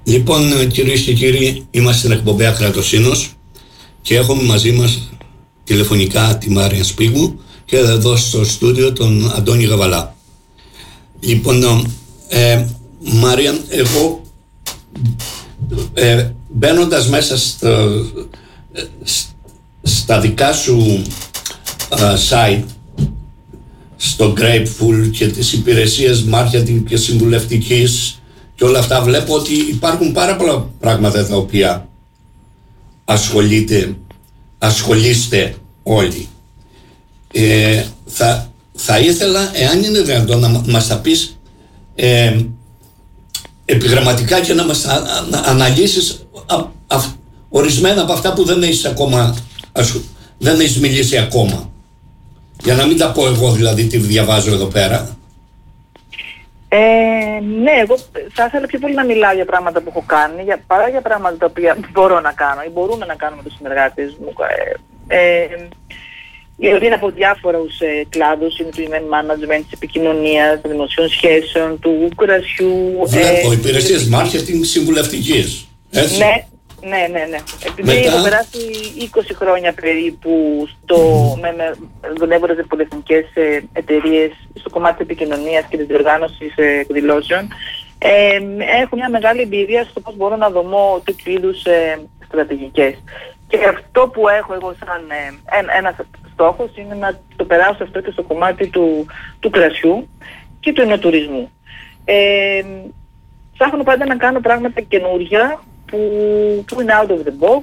Λοιπόν, κυρίες και κύριοι, είμαστε στην εκπομπή Ακρατοσύνος και έχουμε μαζί μας τηλεφωνικά τη Μάρια Σπίγου και εδώ στο στούντιο τον Αντώνη Γαβαλά. Λοιπόν, Μάρια, εγώ μπαίνοντας μέσα στα δικά σου site, στο Grapeful και τις υπηρεσίες marketing και συμβουλευτικής και όλα αυτά, βλέπω ότι υπάρχουν πάρα πολλά πράγματα τα οποία ασχολείστε όλοι. Θα ήθελα, εάν είναι δυνατόν, να μας τα πεις επιγραμματικά και να μας αναλύσεις ορισμένα από αυτά που δεν έχεις μιλήσει ακόμα. Για να μην τα πω εγώ δηλαδή τι διαβάζω εδώ πέρα. Ναι, εγώ θα ήθελα πιο πολύ να μιλάω για πράγματα που έχω κάνει, παρά για πράγματα τα οποία μπορώ να κάνω ή μπορούμε να κάνουμε τους συνεργάτες μου. Είναι από διάφορους κλάδους, είναι του event management, της επικοινωνίας, των δημοσίων σχέσεων, του κρασιού. Βλέπω υπηρεσίες marketing συμβουλευτικής, έτσι. Ναι. Επειδή έχω περάσει 20 χρόνια περίπου δουλεύοντας σε πολυεθνικές εταιρείες στο κομμάτι της επικοινωνίας και της διοργάνωσης εκδηλώσεων, έχω μια μεγάλη εμπειρία στο πώς μπορώ να δομώ τέτοιου είδους στρατηγικές. Και αυτό που έχω εγώ σαν ένας στόχος είναι να το περάσω αυτό και στο κομμάτι του κρασιού και του ενοτουρισμού. Ψάχνω πάντα να κάνω πράγματα καινούργια που είναι out of the box.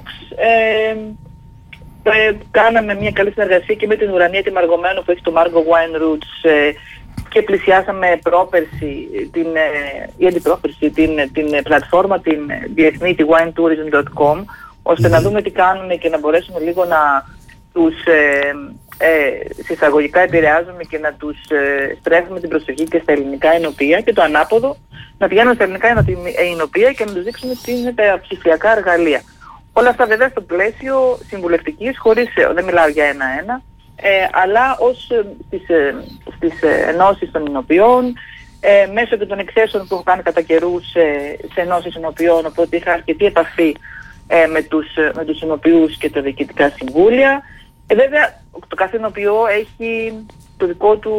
Κάναμε μια καλή συνεργασία και με την Ουρανία τη Μαργωμένο που έχει το Margo Wine Roots και πλησιάσαμε πρόπερση ή αντιπρόπερση την πλατφόρμα την διεθνή, τη winetourism.com, ώστε να δούμε τι κάνουν και να μπορέσουμε λίγο να τους συσσαγωγικά επηρεάζουμε και να τους στρέφουμε την προσοχή και στα ελληνικά ενοπία και το ανάποδο, να πηγαίνουν στα ελληνικά ενοπία και να τους δείξουμε τι είναι τα ψηφιακά εργαλεία. Όλα αυτά βέβαια στο πλαίσιο συμβουλευτικής, χωρίς, δεν μιλάω για ένα-ένα, αλλά ως στις ενώσεις των ενοποιών, μέσω και των εξέσεων που έχω κάνει κατά καιρούς σε ενώσεις ενοποιών, οπότε είχα αρκετή επαφή με τους ενοποιούς και τα διοικητικά συμβούλια. Βέβαια, το κάθε ενοποιό έχει το δικό του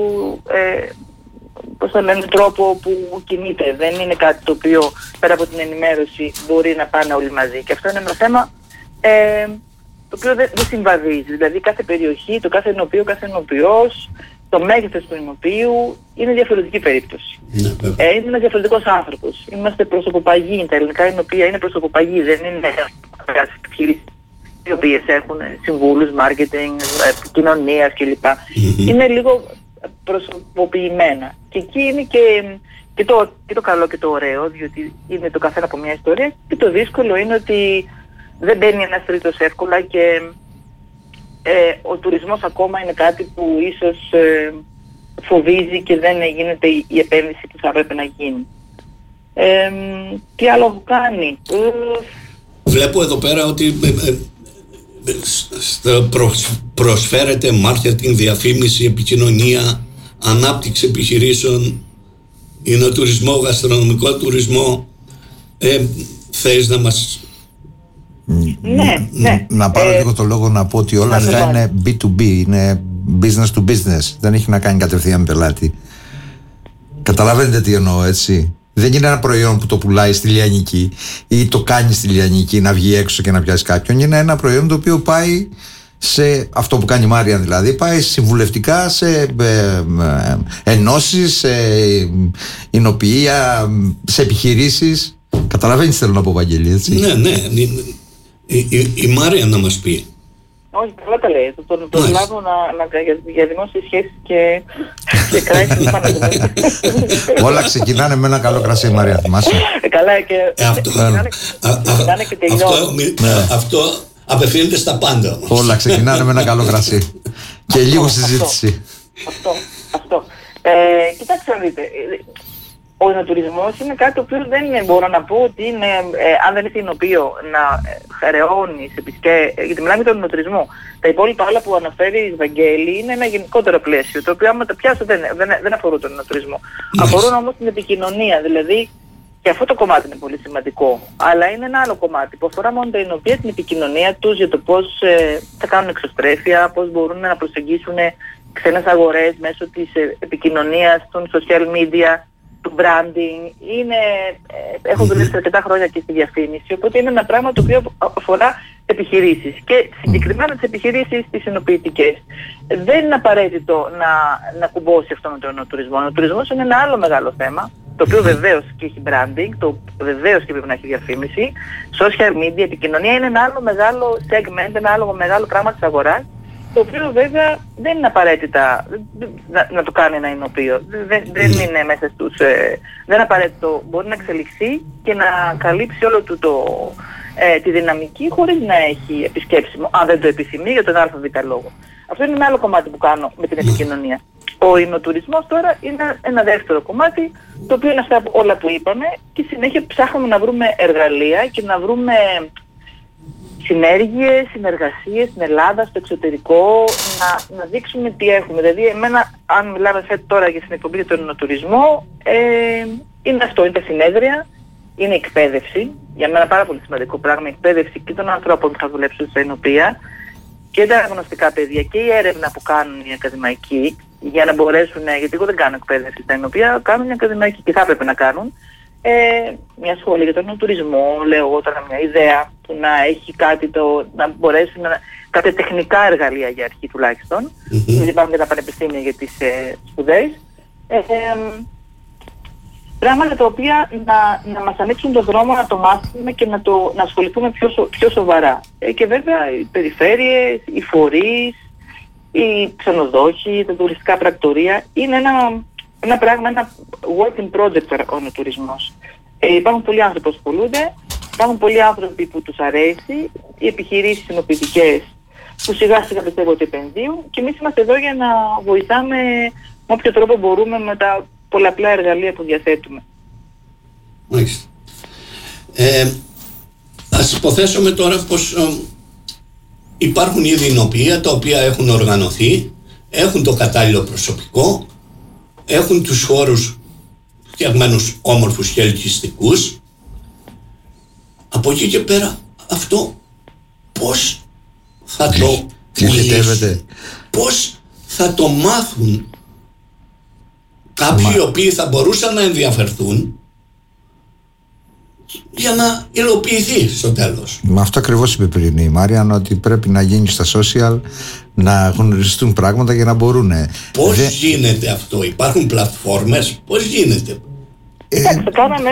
τρόπο που κινείται. Δεν είναι κάτι το οποίο πέρα από την ενημέρωση μπορεί να πάνε όλοι μαζί. Και αυτό είναι ένα θέμα το οποίο δεν συμβαδίζει. Δηλαδή κάθε περιοχή, το κάθε ενοποιό, κάθε ενοποιός, το μέγεθος του ενοποιού είναι διαφορετική περίπτωση. Είναι ένας διαφορετικός άνθρωπος. Είμαστε προσωποπαγοί. Τα ελληνικά ενοπία είναι προσωποπαγοί. Δεν είναι επιχειρήσεις οι οποίες έχουν συμβούλους, marketing, κοινωνίας κλπ. Είναι λίγο προσωποποιημένα. Και εκεί είναι και το καλό και το ωραίο, διότι είναι το καθένα από μια ιστορία, και το δύσκολο είναι ότι δεν μπαίνει ένας τρίτος εύκολα και ο τουρισμός ακόμα είναι κάτι που ίσως φοβίζει και δεν γίνεται η επένδυση που θα έπρεπε να γίνει. Τι άλλο έχω κάνει? Βλέπω εδώ πέρα ότι προσφέρεται marketing, διαφήμιση, επικοινωνία, ανάπτυξη επιχειρήσεων, είναι τουρισμό, γαστρονομικό τουρισμό. Θες να μας... Ναι. Να πάρω λίγο το λόγο να πω ότι όλα αυτά είναι B2B, είναι business to business. Δεν έχει να κάνει κατευθείαν με πελάτη. Καταλαβαίνετε τι εννοώ, έτσι? Δεν είναι ένα προϊόν που το πουλάει στη Λιανική ή το κάνει στη Λιανική να βγει έξω και να πιάσει κάποιον. Είναι ένα προϊόν το οποίο πάει σε αυτό που κάνει η Μάρια, δηλαδή πάει συμβουλευτικά σε ενώσεις, σε εινοποιία, σε επιχειρήσεις. Καταλαβαίνεις τι θέλω να πω, Βαγγέλη, έτσι? Ναι. Η Μάρια να μας πει. Όχι, καλά τα λέει. Το λάβω για δημόσιες σχέσεις και κράσεις πάνω. Όλα ξεκινάνε με ένα καλό κρασί, Μαρία, θυμάσαι? Καλά, και ξεκινάνε και τελειώνουν. Αυτό απευθύνεται στα πάντα. Όλα ξεκινάνε με ένα καλό κρασί και λίγο συζήτηση. Αυτό. Κοιτάξτε να δείτε. Ο ενοτουρισμός είναι κάτι το οποίο δεν μπορώ να πω ότι είναι, αν δεν είναι εινοποιείο, να χρεώνει σε γιατί μιλάμε για τον ενοτουρισμό. Τα υπόλοιπα άλλα που αναφέρει η Βαγγέλη είναι ένα γενικότερο πλαίσιο, το οποίο άμα τα πιάσω δεν αφορούν τον ενοτουρισμό. Αφορούν όμως την επικοινωνία, δηλαδή Και αυτό το κομμάτι είναι πολύ σημαντικό. Αλλά είναι ένα άλλο κομμάτι που αφορά μόνο τα εινοποιεία, την επικοινωνία τους για το πώς θα κάνουν εξωστρέφεια, πώς μπορούν να προσεγγίσουν ξένες αγορές μέσω της επικοινωνίας, των social media, του branding. Έχω δουλέψει αρκετά χρόνια και στη διαφήμιση, οπότε είναι ένα πράγμα το οποίο αφορά επιχειρήσεις και συγκεκριμένα τις επιχειρήσεις τις εινοποιητικές. Δεν είναι απαραίτητο να κουμπώσει αυτό με τον τουρισμό. Ο τουρισμός είναι ένα άλλο μεγάλο θέμα, το οποίο βεβαίως και έχει branding, το βεβαίως και πρέπει να έχει διαφήμιση. Social media, επικοινωνία είναι ένα άλλο μεγάλο segment, ένα άλλο μεγάλο πράγμα της αγοράς, το οποίο βέβαια δεν είναι απαραίτητα να το κάνει ένα εινοποιείο. Δεν είναι μέσα στους... δεν είναι απαραίτητο, μπορεί να εξελιχθεί και να καλύψει όλο τη δυναμική χωρίς να έχει επισκέψιμο, αν δεν το επιθυμεί για τον ΑΒ λόγο. Αυτό είναι ένα άλλο κομμάτι που κάνω με την επικοινωνία. Ο εινοτουρισμός τώρα είναι ένα δεύτερο κομμάτι, το οποίο είναι αυτά όλα που είπαμε και συνέχεια ψάχνουμε να βρούμε εργαλεία και να βρούμε συνέργειες, συνεργασίες στην Ελλάδα, στο εξωτερικό, να δείξουμε τι έχουμε. Δηλαδή, εμένα, αν μιλάμε τώρα για την εκπομπή για τον εινοτουρισμό, είναι αυτό, είναι τα συνέδρια, είναι η εκπαίδευση, για μένα πάρα πολύ σημαντικό πράγμα, η εκπαίδευση και των ανθρώπων που θα δουλέψουν στα εινοποιεία και τα γνωστικά παιδεία και η έρευνα που κάνουν οι ακαδημαϊκοί για να μπορέσουν, γιατί εγώ δεν κάνω εκπαίδευση στα εινοποιεία, κάνουν οι ακαδημαϊκοί και θα έπρεπε να κάνουν μια σχολή για τον τουρισμό, λέω εγώ τώρα μια ιδέα που να έχει κάτι να μπορέσει κάποια τεχνικά εργαλεία για αρχή τουλάχιστον, γιατί υπάρχουν και τα πανεπιστήμια για τις σπουδές. Πράγματα τα οποία να μας ανοίξουν τον δρόμο να το μάθουμε και να ασχοληθούμε πιο σοβαρά. Και βέβαια οι περιφέρειες, οι φορείς, οι ξενοδόχοι, τα τουριστικά πρακτορεία είναι ένα πράγμα, ένα work in project ο τουρισμός. Υπάρχουν πολλοί άνθρωποι που ασχολούνται, υπάρχουν πολλοί άνθρωποι που τους αρέσει, οι επιχειρήσεις εινοποιητικές που σιγά σιγά πιστεύω ότι επενδύουν και εμείς είμαστε εδώ για να βοηθάμε με όποιο τρόπο μπορούμε με τα πολλαπλά εργαλεία που διαθέτουμε. Μάλιστα. Ας υποθέσουμε τώρα πως υπάρχουν ήδη εινοποιεία τα οποία έχουν οργανωθεί, έχουν το κατάλληλο προσωπικό, έχουν τους χώρους φτιαγμένους όμορφους και ελκυστικούς. Από εκεί και πέρα αυτό πώς θα το μιλήσουν, πώς θα το μάθουν κάποιοι οι οποίοι θα μπορούσαν να ενδιαφερθούν για να υλοποιηθεί στο τέλος. Με αυτό ακριβώς είπε πριν η Μάριαν, ότι πρέπει να γίνει στα social, να γνωριστούν πράγματα για να μπορούν. Πώς γίνεται αυτό, υπάρχουν πλατφόρμες, πώς γίνεται? Κοιτάξτε, κάναμε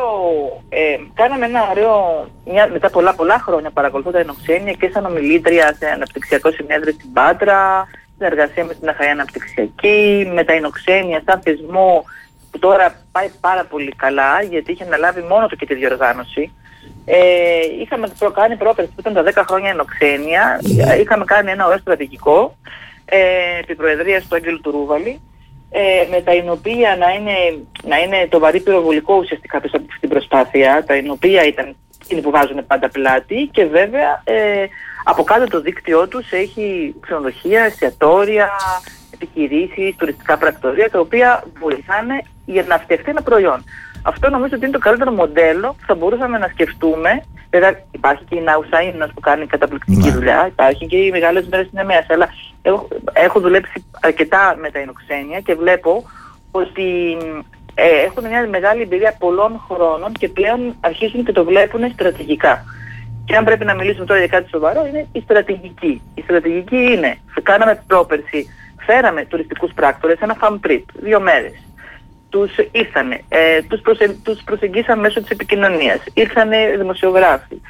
ένα ωραίο, μετά πολλά χρόνια παρακολουθώ τα εινοξένια και σαν ομιλήτρια σε αναπτυξιακό συνέδριο στην Πάτρα, συνεργασία με την Αχαΐα Αναπτυξιακή, με τα εινοξένια σαν θεσμό που τώρα πάει πάρα πολύ καλά γιατί είχε αναλάβει μόνο του και τη διοργάνωση. Είχαμε κάνει πρόπερση που ήταν τα 10 χρόνια εινοξένια, είχαμε κάνει ένα ωραίο στρατηγικό επί προεδρίας του Άγγελου του Ρούβαλη, με τα εινοποιεία να είναι το βαρύ πυροβολικό ουσιαστικά πίσω από την προσπάθεια. Τα εινοποιεία ήταν εκείνοι που βάζουν πάντα πλάτη και βέβαια από κάτω το δίκτυό τους έχει ξενοδοχεία, εστιατόρια, επιχειρήσεις, τουριστικά πρακτορεία τα οποία βοηθάνε για να φτιαχτεί ένα προϊόν. Αυτό νομίζω ότι είναι το καλύτερο μοντέλο που θα μπορούσαμε να σκεφτούμε. Βέβαια υπάρχει και η Ναουσαΐνας που κάνει καταπληκτική δουλειά, υπάρχει και οι μεγάλες μέρες στην ΕΜΕΑΣ, αλλά έχω δουλέψει αρκετά με τα εινοξένια και βλέπω ότι έχουν μια μεγάλη εμπειρία πολλών χρόνων και πλέον αρχίζουν και το βλέπουν στρατηγικά. Και αν πρέπει να μιλήσουμε τώρα για κάτι σοβαρό, είναι η στρατηγική. Η στρατηγική είναι, κάναμε πρόπερση, φέραμε τουριστικούς πράκτορες, ένα farm trip, 2 μέρες. Τους ήρθανε, τους προσεγγίσαμε μέσω της επικοινωνίας, ήρθανε δημοσιογράφοι,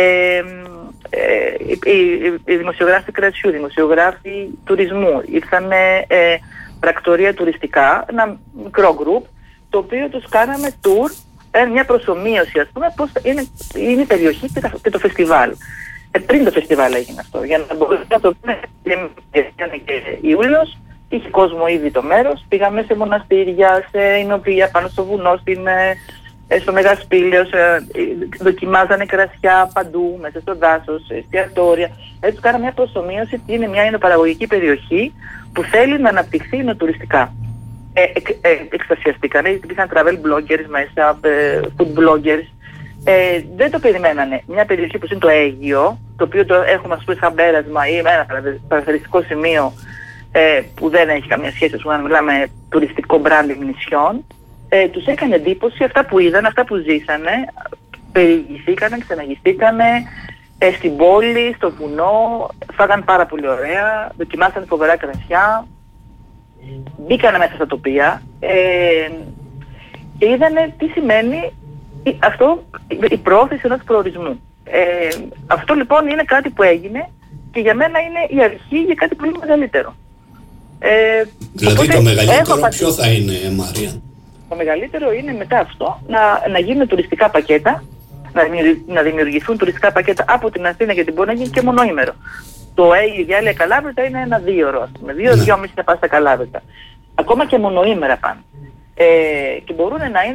οι δημοσιογράφοι κρασιού, δημοσιογράφοι τουρισμού, ήρθανε πρακτορία τουριστικά, ένα μικρό γκρουπ, το οποίο τους κάναμε tour, μια προσομοίωση ας πούμε πώς είναι η περιοχή και το φεστιβάλ. Πριν το φεστιβάλ έγινε αυτό, για να μπορούμε να το πούμε, ήταν και Ιούλιος, είχε κόσμο ήδη το μέρος, πήγαμε σε μοναστήρια, σε εινοποιεία, πάνω στο βουνό, στο Μεγασπήλαιο, δοκιμάζανε κρασιά παντού, μέσα στο δάσος, εστιατόρια. Έτσι κάναμε μια προσομοίωση ότι είναι μια εινοπαραγωγική περιοχή που θέλει να αναπτυχθεί εινοτουριστικά. εκστασιαστήκανε, υπήρχαν travel bloggers μέσα, food bloggers. Δεν το περιμένανε. Μια περιοχή που είναι το Αίγυο, το οποίο το έχουμε ας πούμε σαν πέρασμα ή ένα παραθεριστικό σημείο που δεν έχει καμία σχέση, ας πούμε, αν μιλάμε τουριστικό branding νησιών, τους έκανε εντύπωση αυτά που είδαν, αυτά που ζήσανε, περιηγηθήκανε, ξαναγιστήκανε στην πόλη, στο βουνό, φάγαν πάρα πολύ ωραία, δοκιμάσανε φοβερά κρασιά, μπήκανε μέσα στα τοπία και είδανε τι σημαίνει αυτό, η πρόθεση ενός προορισμού. Αυτό λοιπόν είναι κάτι που έγινε και για μένα είναι η αρχή για κάτι πολύ μεγαλύτερο. Δηλαδή το μεγαλύτερο ποιο θα είναι, Μάρια? Το μεγαλύτερο είναι μετά αυτό να γίνουν τουριστικά πακέτα, να δημιουργηθούν τουριστικά πακέτα από την Αθήνα, γιατί μπορεί να γίνει και μονοήμερο. Το Αίγυο, Γυάλια, Καλάβρητα είναι 1-2 ώρες, ας πούμε, 2-2,5 θα πας στα Καλάβρητα. Ακόμα και μονοήμερα πάνε. Και μπορούν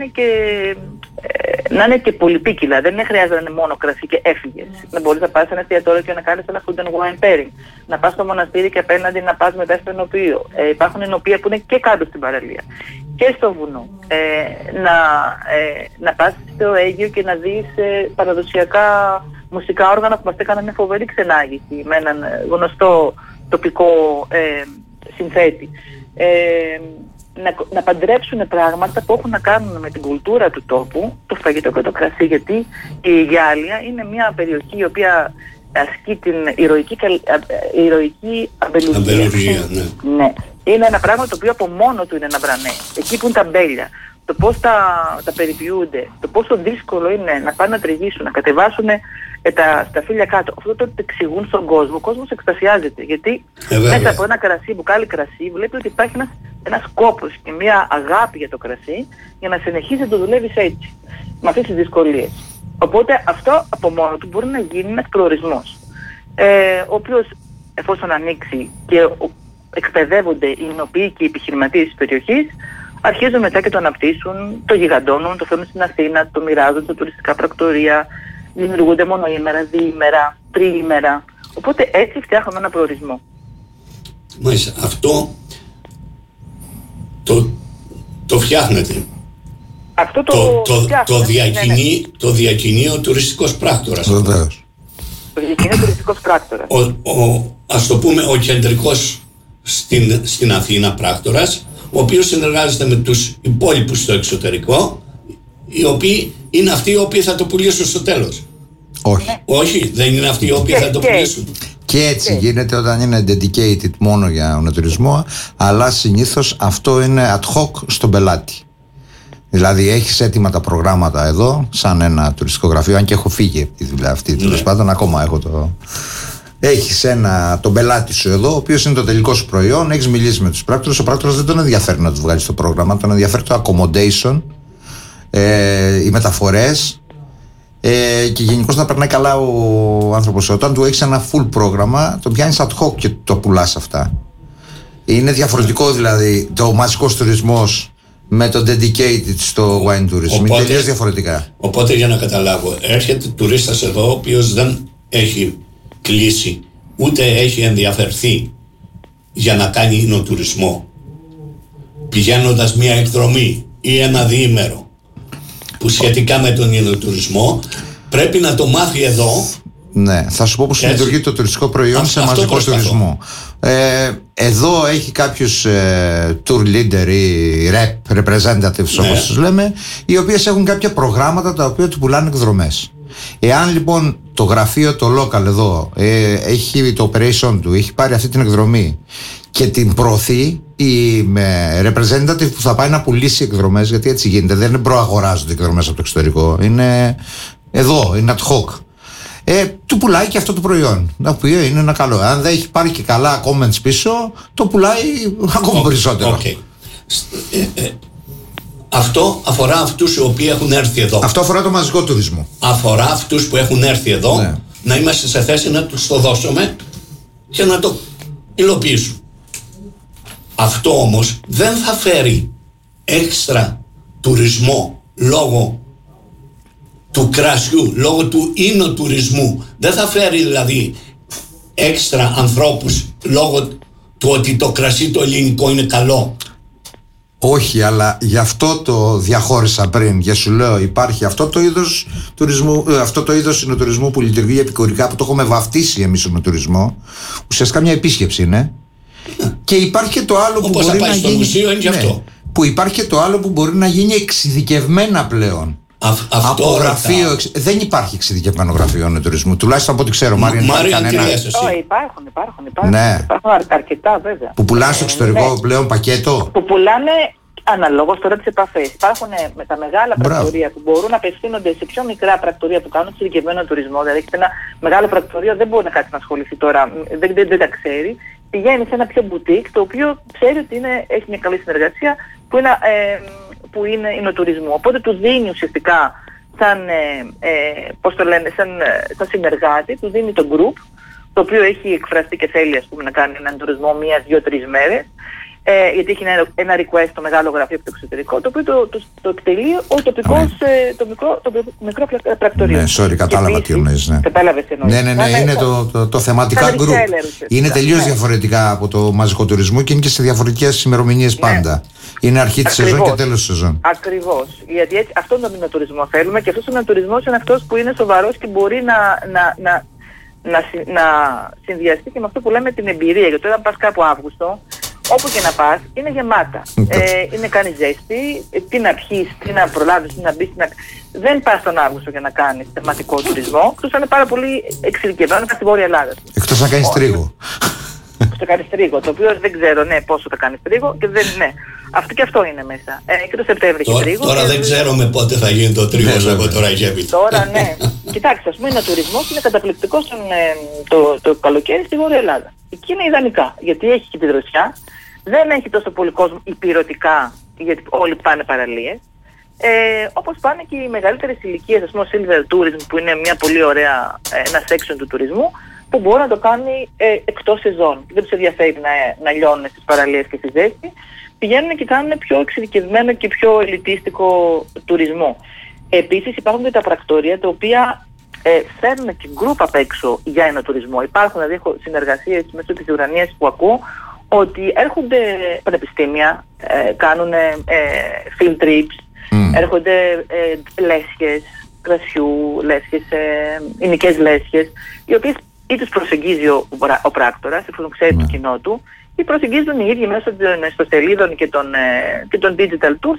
να είναι και πολυπίκυλα. Δεν χρειάζεται να είναι μόνο κρασί και έφυγες. Να μπορείς να πας σε ένα εστιατόριο και να κάνεις ένα food and wine pairing. Να πας στο μοναστήρι και απέναντι να πας μετά στο ενοποιείο. Υπάρχουν ενοποιεία που είναι και κάτω στην παραλία. Και στο βουνό. Να πας στο Αίγυο και να δεις παραδοσιακά μουσικά όργανα που μας έκαναν μια φοβερή ξενάγηση με έναν γνωστό τοπικό συνθέτη. Να παντρέψουν πράγματα που έχουν να κάνουν με την κουλτούρα του τόπου, το φαγητό και το κρασί, γιατί η Γυάλια είναι μια περιοχή η οποία ασκεί την ηρωική αμπελουργία. Ναι. Είναι ένα πράγμα το οποίο από μόνο του είναι ένα μπρανέ. Εκεί που είναι τα μπέλια, το πώς τα περιποιούνται, το πόσο δύσκολο είναι να πάνε να τριγύσουν, να κατεβάσουν τα φύλλα κάτω. Αυτό το εξηγούν στον κόσμο. Ο κόσμος εκστασιάζεται. Γιατί μέσα από ένα κρασί, μπουκάλι κρασί, βλέπει ότι υπάρχει ένας κόπος και μια αγάπη για το κρασί για να συνεχίσει να το δουλεύεις έτσι, με αυτές τις δυσκολίες. Οπότε αυτό από μόνο του μπορεί να γίνει ένας προορισμός, ο οποίος εφόσον ανοίξει και εκπαιδεύονται οι εινοποιοί και οι επιχειρηματίες της περιοχής, αρχίζουν μετά και το αναπτύσσουν, το γιγαντώνουν, το φέρνουν στην Αθήνα, το μοιράζουν στα τουριστικά πρακτορεία, δημιουργούνται μονοήμερα, διήμερα, τριήμερα. Οπότε έτσι φτιάχνουμε ένα προορισμό. Μάλιστα, αυτό το φτιάχνετε. Αυτό το διακινεί ο τουριστικός πράκτορας. Βεβαίως. Το διακινεί ο τουριστικός πράκτορας. Ας το πούμε ο κεντρικός στην Αθήνα πράκτορας, ο οποίος συνεργάζεται με τους υπόλοιπους στο εξωτερικό, οι οποίοι είναι αυτοί οι οποίοι θα το πουλήσουν στο τέλος. Όχι. Όχι, δεν είναι αυτοί οι οποίοι θα το πουλήσουν. Και έτσι γίνεται όταν είναι dedicated μόνο για τον τουρισμό, αλλά συνήθως αυτό είναι ad hoc στον πελάτη. Δηλαδή έχεις έτοιμα τα προγράμματα εδώ, σαν ένα τουριστικό γραφείο, αν και έχω φύγει από τη δουλειά αυτή, τέλος πάντων, ακόμα έχω το... Έχεις τον πελάτη σου εδώ, ο οποίος είναι το τελικό σου προϊόν, έχεις μιλήσει με τους πράκτορες, ο πράκτορας δεν τον ενδιαφέρει να του βγάλει το πρόγραμμα, τον ενδιαφέρει το accommodation, οι μεταφορές, και γενικώς να περνάει καλά ο άνθρωπος. Όταν του έχεις ένα full πρόγραμμα, το πιάνεις ad hoc και το πουλάς αυτά. Είναι διαφορετικό δηλαδή το μαζικός τουρισμός με το dedicated στο wine tourism. Είναι τελείως διαφορετικά. Οπότε για να καταλάβω, έρχεται τουρίστας εδώ ο οποίος δεν έχει κλείσει ούτε έχει ενδιαφερθεί για να κάνει εινοτουρισμό, πηγαίνοντας μια εκδρομή ή ένα διήμερο που σχετικά με τον εινοτουρισμό πρέπει να το μάθει εδώ. Ναι, θα σου πω πως λειτουργεί το τουριστικό προϊόν σε μαζικό τουρισμό. Εδώ έχει κάποιους tour leader ή representatives, όπως τους λέμε, οι οποίες έχουν κάποια προγράμματα τα οποία του πουλάνε εκδρομές. Εάν λοιπόν το γραφείο, το local εδώ, έχει το operation του, έχει πάρει αυτή την εκδρομή και την προωθεί, η representative που θα πάει να πουλήσει εκδρομές, γιατί έτσι γίνεται, δεν προαγοράζονται εκδρομές από το εξωτερικό, είναι εδώ, είναι ad hoc, του πουλάει και αυτό το προϊόν, το οποίο είναι ένα καλό. Αν δεν έχει πάρει και καλά comments πίσω, το πουλάει ακόμα περισσότερο. Αυτό αφορά αυτούς οι οποίοι έχουν έρθει εδώ. Αυτό αφορά το μαζικό τουρισμό. Αφορά αυτούς που έχουν έρθει εδώ, ναι. Να είμαστε σε θέση να τους το δώσουμε και να το υλοποιήσουν. Αυτό όμως δεν θα φέρει έξτρα τουρισμό λόγω του κρασιού, λόγω του εινοτουρισμού. Δεν θα φέρει δηλαδή έξτρα ανθρώπους λόγω του ότι το κρασί το ελληνικό είναι καλό. Όχι, αλλά γι' αυτό το διαχώρισα πριν. Για σου λέω, υπάρχει αυτό το είδος τουρισμού, αυτό το είδος συνοτουρισμού που λειτουργεί επικουρικά, που το έχουμε βαφτίσει εμείς συνοτουρισμό. Ουσιαστικά μια επίσκεψη είναι. Και υπάρχει και το άλλο που μπορεί να γίνει. Μουσείο είναι αυτό. Που υπάρχει και το άλλο που μπορεί να γίνει εξειδικευμένα πλέον. Από γραφείο. Δεν υπάρχει εξειδικευμένο γραφείο τουρισμού. Τουλάχιστον από ό,τι ξέρω. Μάρια, υπάρχουν. Ναι. Υπάρχουν αρκετά βέβαια. Που πουλάνε στο εξωτερικό πλέον πακέτο. Που πουλάνε αναλόγως τώρα τις επαφές. Υπάρχουν με τα μεγάλα πρακτορεία που μπορούν να απευθύνονται σε πιο μικρά πρακτορεία που κάνουν εξειδικευμένο τουρισμό. Δηλαδή έχετε ένα μεγάλο πρακτορείο, δεν μπορεί να κάτσει να ασχοληθεί τώρα, δεν τα ξέρει. Πηγαίνει σε ένα πιο μπουτίκ, το οποίο ξέρει ότι έχει μια καλή συνεργασία που είναι εινοτουρισμού. Οπότε του δίνει ουσιαστικά σαν συνεργάτη, του δίνει το group, το οποίο έχει εκφραστεί και θέλει να κάνει έναν τουρισμό 1-2-3 μέρες, γιατί έχει ένα request στο μεγάλο γραφείο από το εξωτερικό, το οποίο το εκτελεί ο τοπικός, το μικρό πρακτορείο. Ναι, sorry, κατάλαβα τι εννοείς. Ναι. Κατάλαβες τι εννοείς. Ναι, είναι το θεματικά group. Είναι τελείως διαφορετικά από το μαζικό τουρισμό και είναι και σε διαφορετικές ημερομηνίες πάντα. Είναι αρχή της σεζόν και τέλος της σεζόν. Ακριβώς. Γιατί έτσι, αυτόν τον εινοτουρισμό θέλουμε και αυτός ο εινοτουρισμός είναι αυτός που είναι σοβαρός και μπορεί να συνδυαστεί και με αυτό που λέμε την εμπειρία. Γιατί όταν πας κάπου Αύγουστο, όπου και να πας, είναι γεμάτα. Είναι κάνει ζέστη, τι να πιεις, τι να προλάβεις, τι να μπεις, δεν πας τον Αύγουστο για να κάνεις θεματικό τουρισμό. Αυτός είναι πάρα πολύ εξειδικευμένο στη Βόρεια Ελλάδα. Εκτός να κάνεις τρίγο. Θα κάνεις τρίγο, το οποίο δεν ξέρω πόσο θα κάνεις τρίγο και δεν αυτό και αυτό είναι μέσα. Και το Σεπτέμβρη έχει τρίγο. Τώρα δεν ξέρουμε πότε θα γίνει το τρίγο από τώρα γεύει. Τώρα ναι. Κοιτάξτε, ας πούμε, ο τουρισμός είναι καταπληκτικός το καλοκαίρι στη Βόρεια Ελλάδα. Εκεί είναι ιδανικά, γιατί έχει και τη δροσιά, δεν έχει τόσο πολύ κόσμο υπηρετικά, γιατί όλοι πάνε παραλίες. Όπως πάνε και οι μεγαλύτερες ηλικίες, ας πούμε ο Silver Tourism, που είναι μια πολύ ωραία, ένα section του τουρισμού, που μπορεί να το κάνει εκτός σεζόν. Δεν τους ενδιαφέρει να λιώνουν στις παραλίες και στη ζέστη. Πηγαίνουν και κάνουν πιο εξειδικευμένο και πιο ελιτίστικο τουρισμό. Επίσης υπάρχουν και τα πρακτορεία τα οποία φέρνουν και γκρουπ απ' έξω για ένα τουρισμό. Υπάρχουν δηλαδή συνεργασίες μέσω της Ουρανίας που ακούω ότι έρχονται πανεπιστήμια, κάνουν field trips, έρχονται λέσχες κρασιού, λέσχες, εινικές λέσχες, οι οποίες ή τους προσεγγίζει ο πράκτορας, εφόσον ξέρει το κοινό του, ή προσεγγίζουν οι ίδιοι μέσω των ιστοσελίδων και των digital tours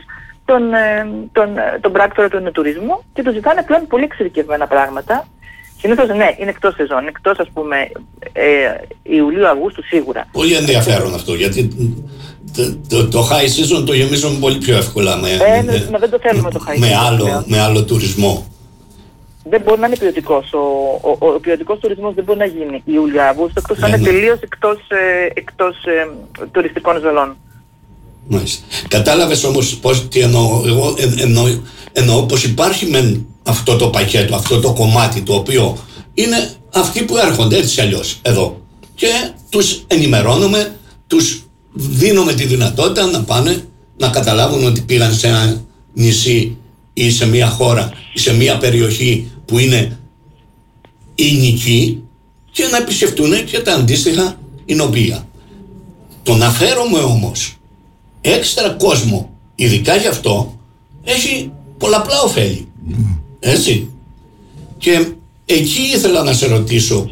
τον πράκτορα του τουρισμού και του ζητάνε πλέον πολύ εξειδικευμένα πράγματα. Συνήθως είναι εκτός σεζόν, εκτός ας πούμε Ιουλίου-Αυγούστου σίγουρα. Πολύ ενδιαφέρον αυτό, γιατί το high season το γεμίζουμε πολύ πιο εύκολα δεν το θέλουμε το high season με άλλο τουρισμό. Δεν μπορεί να είναι ποιοτικός. Ο ποιοτικός τουρισμός δεν μπορεί να γίνει Ιούλιο-Αύγουστο, εκτός αν είναι τελείως εκτός τουριστικών ζωνών. Μάλιστα. Κατάλαβες όμως τι εννοώ. Εγώ εννοώ πως υπάρχει μεν αυτό το πακέτο, αυτό το κομμάτι το οποίο είναι αυτοί που έρχονται έτσι αλλιώς εδώ και τους ενημερώνουμε, τους δίνουμε τη δυνατότητα να πάνε να καταλάβουν ότι πήγαν σε ένα νησί ή σε μια χώρα ή σε μια περιοχή που είναι εινική και να επισκεφτούν και τα αντίστοιχα εινοπία. Το να φέρουμε όμως έξτρα κόσμο, ειδικά γι' αυτό, έχει πολλαπλά ωφέλη. Έτσι. Και εκεί ήθελα να σε ρωτήσω,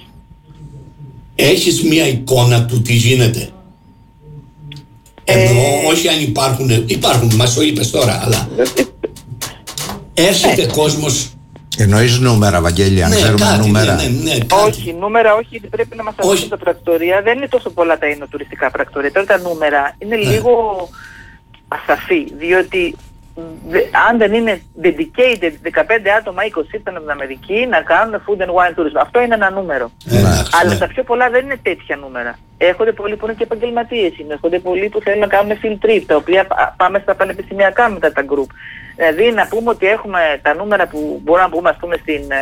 έχεις μια εικόνα του τι γίνεται? Εννοώ, όχι αν υπάρχουν, μας το είπες τώρα, αλλά έρχεται κόσμος. Εννοείς νούμερα, Βαγγέλη, αν ξέρουμε νούμερα? Όχι, νούμερα όχι, γιατί πρέπει να μας αφήσουν τα πρακτορεία. Δεν είναι τόσο πολλά τα εινοτουριστικά πρακτορεία. Τώρα τα νούμερα είναι λίγο ασαφή, διότι αν δεν είναι dedicated 15 άτομα, 20 ήταν από την Αμερική να κάνουν food and wine tourism. Αυτό είναι ένα νούμερο. Αλλά τα πιο πολλά δεν είναι τέτοια νούμερα. Έρχονται πολλοί που είναι και επαγγελματίες, έρχονται πολλοί που θέλουν να κάνουν field trip, τα οποία πάμε στα πανεπιστημιακά μετά τα group. Δηλαδή να πούμε ότι έχουμε τα νούμερα που μπορούμε να πούμε, ας πούμε,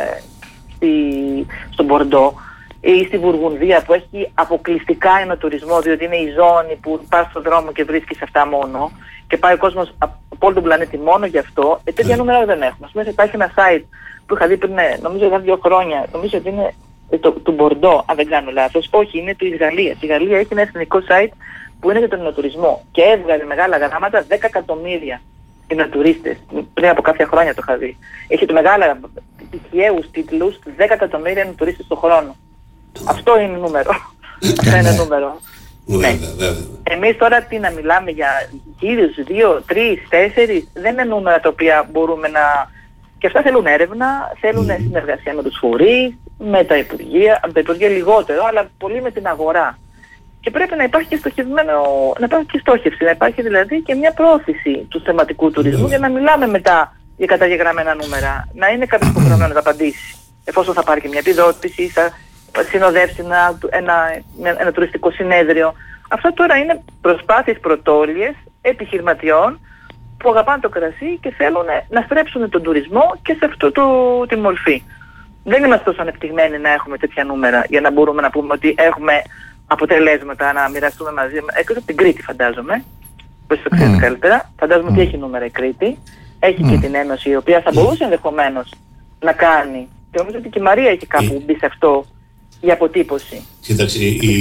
στον Μπορντό ή στη Βουργουνδία, που έχει αποκλειστικά ένα τουρισμό, διότι είναι η ζώνη που πας στον δρόμο και βρίσκεις αυτά μόνο και πάει ο κόσμος από όλο τον πλανήτη μόνο γι' αυτό, τέτοια νούμερα δεν έχουμε. Ας πούμε, υπάρχει ένα site που είχα δει πριν, νομίζω 2 χρόνια, νομίζω ότι είναι του Μπορντό, αν δεν κάνω λάθος. Όχι, είναι της Γαλλίας. Η Γαλλία έχει ένα εθνικό site που είναι για τον ενοτουρισμό και έβγαλε μεγάλα γράμματα, 10 εκατομμύρια ενοτουρίστες, πριν από κάποια χρόνια το είχα δει. Έχει μεγάλα τυχαίους τίτλους, 10 εκατομμύρια ενοτουρίστες το χρόνο. Αυτό είναι νούμερο. Αυτό είναι νούμερο. Ναι. Εμείς τώρα τι να μιλάμε για 1.000, 2, 3, 4, δεν είναι νούμερα τα οποία μπορούμε να... Και αυτά θέλουν έρευνα, θέλουν συνεργασία με τους φορείς, με τα υπουργεία λιγότερο, αλλά πολύ με την αγορά. Και πρέπει να υπάρχει και στόχευση, να υπάρχει δηλαδή και μια πρόθεση του θεματικού τουρισμού για να μιλάμε μετά για καταγεγραμμένα νούμερα. Να είναι κάποιος υποχρεωμένος να απαντήσει. Εφόσον θα πάρει και μια επιδότηση, θα συνοδεύσει ένα τουριστικό συνέδριο. Αυτό τώρα είναι προσπάθειες πρωτόλιες επιχειρηματιών που αγαπάνε το κρασί και θέλουν να στρέψουν τον τουρισμό και σε αυτό τη μορφή. Δεν είμαστε τόσο ανεπτυγμένοι να έχουμε τέτοια νούμερα για να μπορούμε να πούμε ότι έχουμε αποτελέσματα να μοιραστούμε μαζί. Εκτός από την Κρήτη, φαντάζομαι, που το ξέρετε καλύτερα. Φαντάζομαι ότι έχει νούμερα η Κρήτη. Έχει και την Ένωση, η οποία θα μπορούσε ενδεχομένως να κάνει. Και νομίζω ότι και η Μαρία έχει κάπου μπει σε αυτό για αποτύπωση. Κοίταξε,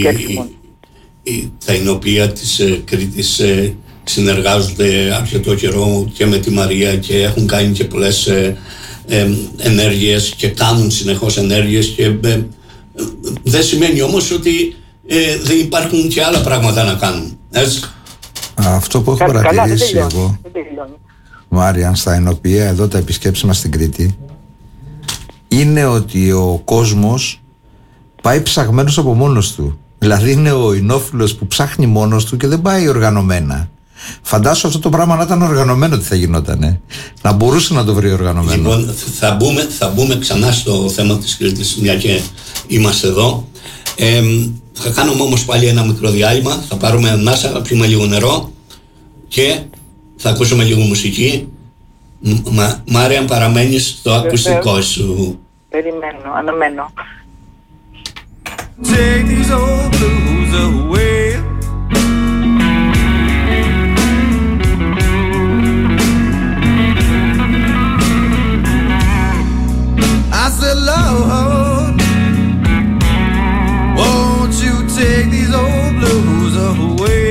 τα εινοπία της Κρήτης συνεργάζονται αρκετό καιρό και με τη Μαρία και έχουν κάνει και πολλές ενέργειες και κάνουν συνεχώς ενέργειες και δεν σημαίνει όμως ότι δεν υπάρχουν και άλλα πράγματα να κάνουν. Έτσι. Αυτό που έχω παρατηρήσει εγώ, Μάρια, στα εινοπία, εδώ τα επισκέψεις μας στην Κρήτη, είναι ότι ο κόσμος πάει ψαγμένος από μόνος του. Δηλαδή είναι ο εινόφιλος που ψάχνει μόνος του και δεν πάει οργανωμένα. Φαντάσου αυτό το πράγμα να ήταν οργανωμένο, τι θα γινότανε. Να μπορούσε να το βρει οργανωμένο. Λοιπόν, θα μπούμε ξανά στο θέμα της Κρήτης, μια και είμαστε εδώ. Θα κάνουμε όμως πάλι ένα μικρό διάλειμμα. Θα πάρουμε ανάσα, θα πιούμε λίγο νερό και θα ακούσουμε λίγο μουσική. Μάρια, αν παραμένεις στο ακουστικό σου. Περιμένω, αναμένω. Take these old blues away. I said, Lord, won't you take these old blues away?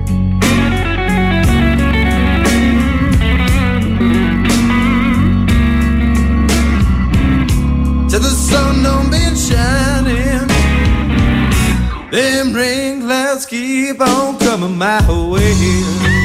Till the sun don't be shining, them rain clouds keep on coming my way.